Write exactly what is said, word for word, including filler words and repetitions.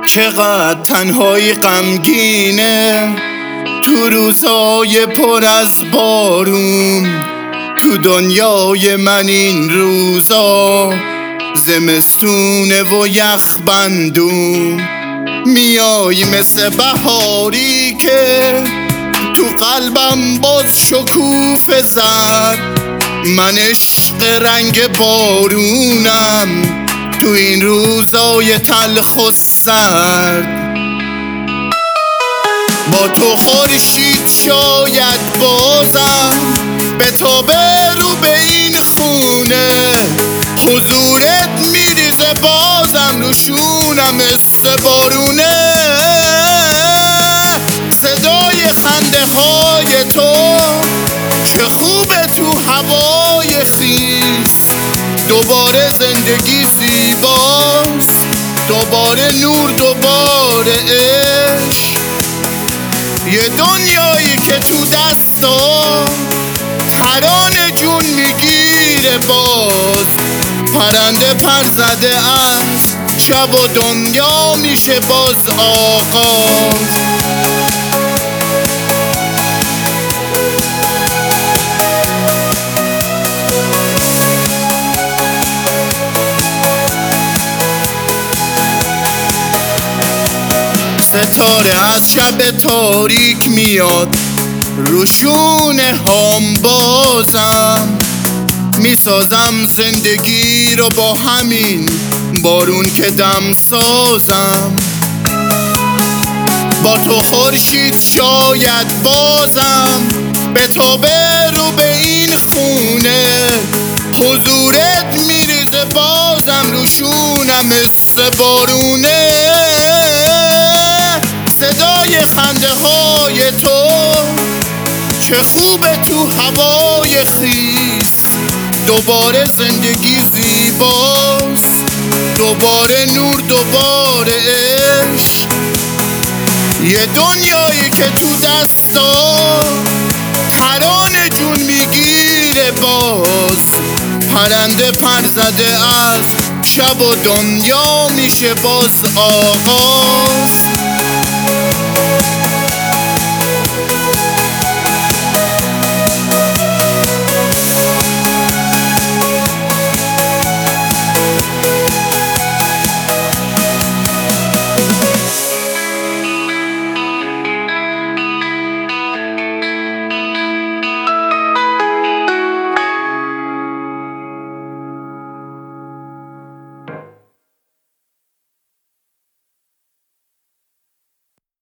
چقدر تنهایی غمگینه تو روزهای پر از بارون، تو دنیای من این روزا زمستونه و یخ بندون. میای مثل بهاری که تو قلبم باز شکوفه زد، من عشق رنگ بارونم تو این روزای تلخ و سرد. با تو خورشید شاید بازم بتابه رو به این خونه، حضورت میریزه بازم رو شونم مثل بارونه. صدای خنده های تو چه خوبه تو هوای خیس، دوباره زندگی زیباست، دوباره نور، دوباره عشق. یه دنیایی که تو دستا ترانه جون میگیره، باز پرنده پر زده از شب و دنیا میشه باز آغاز. ستاره از شب تاریک میاد روشونه هام، بازم میسازم زندگی رو با همین بارون که دم سازم. با تو خورشید شاید بازم بتابه رو به این خونه، حضورت میریزه بازم روشونم مثل بارونه. صدای خنده های تو چه خوبه تو هوای خیس، دوباره زندگی زیباست، دوباره نور، دوباره عشق. یه دنیایی که تو دستا ترانه جون میگیره، باز پرنده پر زده از شب و دنیا میشه باز آغاز.